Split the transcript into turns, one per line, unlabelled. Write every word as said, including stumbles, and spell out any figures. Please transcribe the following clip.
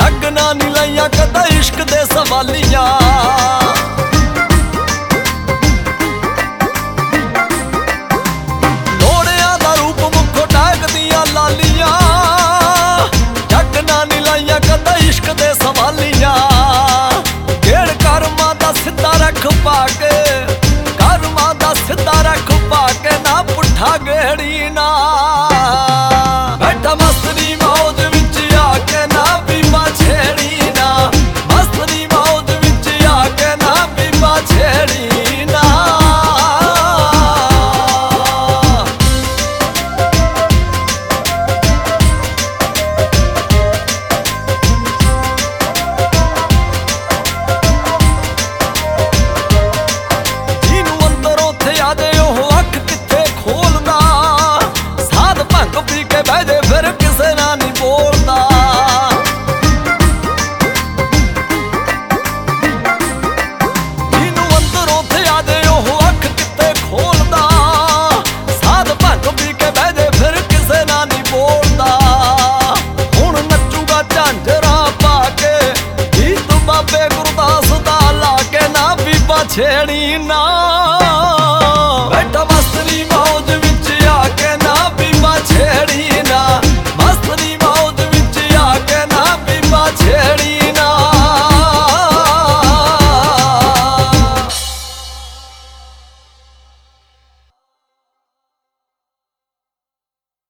जग ना नी लैया कदा इश्क दे सवालियां। लोड़िया दा रूप मुखो टैग दियां लालियां। जग ना नी लैया कदा इश्क दे सवालियां। गेड़ कर्मा दा सिद्धा रख पाके, कर्मा दा सिद्धा रख पाके ना पुट्ठा गेड़ी ना। बैठा मस्तरी मौज विच आके ना बीमा छेड़ी ना। मस्तरी मौज विच आके ना बीमा छेड़ी ना। जीनू अंदरों थे आदे ओह अख किथे खोलदा। साध भंग पी के बह जे फिर किसे ना नहीं बोलदा। जीनू अंदरों थे आदे ओह अख किथे खोलदा। साध भंग पी के बह जे फिर किसे ना नहीं बोलदा। हुण नचूगा झांजरा पा के, गीत बाबे गुरदास दा ला के ना बीबा छेड़ी ना।